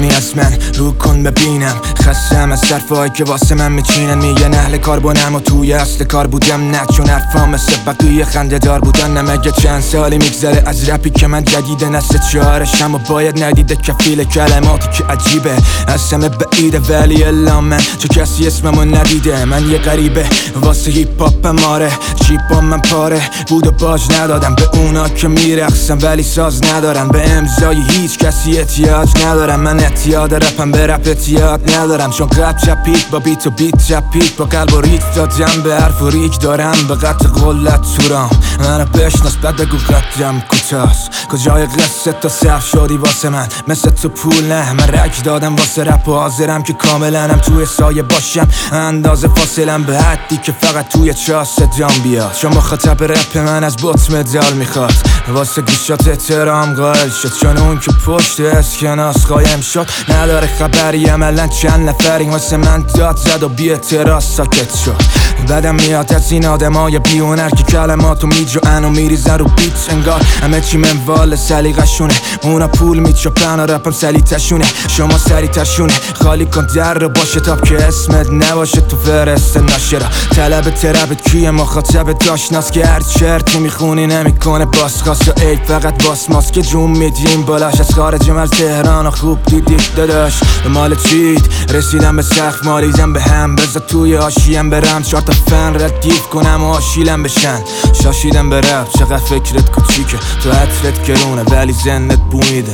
کنی از من رو کن ببینم. خستم از صرفایی که واسه من میچینن، میگن اهل کار بونم و توی اصل کار بودم. نه چون حرفام مثل بقیه خنده دار بودن. نمگه چند سالی میگذره از رپی که من جدیده، نسل چهارشم و باید ندیده کفیل کلماتی که عجیبه از همه بعیده. ولی الا من چه کسی اسممو ندیده. من یه غریبه واسه هیپ هاپم، آره چیپام من پاره بود و باج ندادم به اونا که میرقصن ولی ساز ندارن. به امضای هیچ کسی احتیاج ندارم. من اعتیاد رپم به رپ اعتیاد ندارم، چون قلب چپید با بیت و بیت چپید با قلب و ریت دادم به حرف و ریک دارم به قطع قلت سورام. منو بشناس بعد بگو قدم کوتاست. کجای قصه تا صرف شدی واسه من مثل تو پول نه. من رک دادم واسه رپ و حاضرم که کاملنم توی سایه باشم. اندازه فاصلم به حدی که فقط توی چاه صدام بیاد. چون مخاطب رپ من از بوت مدال میخواد، واسه گوشات احترام قائل شد. چون اون که پشت اسکناس قایم شد نداره خبری عملا چند نفرین واسه من داد زد و بی اعتراض ساکت شد. بدم میاد از این آدمای بیهنر که کلماتو میجوان و میریزن رو بیت انگار همه چی منوال سلیقشونه. اونا پول میچپن و رپم سلیتشونه. شما سریتشونه خالی کن در رو باشه تا که اسمت نباشه تو فرست نشرا. طلب تربت کیه مخاطب داشناس که هر چرتی میخونی نمیکنه باس خواست. و ای فقط باس ماست که جون میدیم بالاش. از خارج از تهران خوب دیدی داداش به مال چید رسیدم به سقف مالیدم به هم. بذار توی آشیم برم چهار تا فن ردیف کنم و آشیلم بشن. شاشیدم به رپ چقدر فکرت کوچیکه، تو عطرت گرونه ولی زنت بو میده.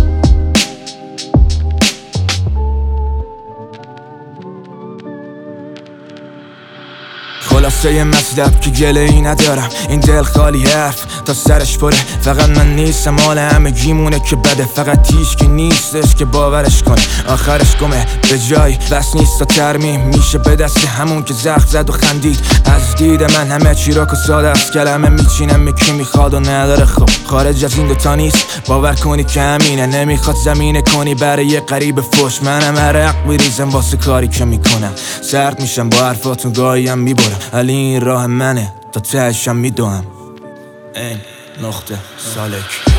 خلاصه یه مطلب که گله ای ندارم، این دل خالی حرف تا سرش پره. فقط من نیستم مال همه گیمونه که بده، فقط هیچ که نیستش که باورش کنه. آخرش گمه به جای بس نیست تا ترمیم میشه به دست همون که زخم زد و خندید. از دید من همه چی را که ساده از کلمه میچینم یکی میخواد و نداره. خب خارج از این دوتا نیست باور کنی که همینه. نمیخواد زمینه کنی برای یه غریب فوش. منم عرق میریزم واسه کاری که میکنم. سرد میشم با حرفاتون گاهیم میبرم ولی این راه منه تا تهشم میدوام. این نقطه سالک.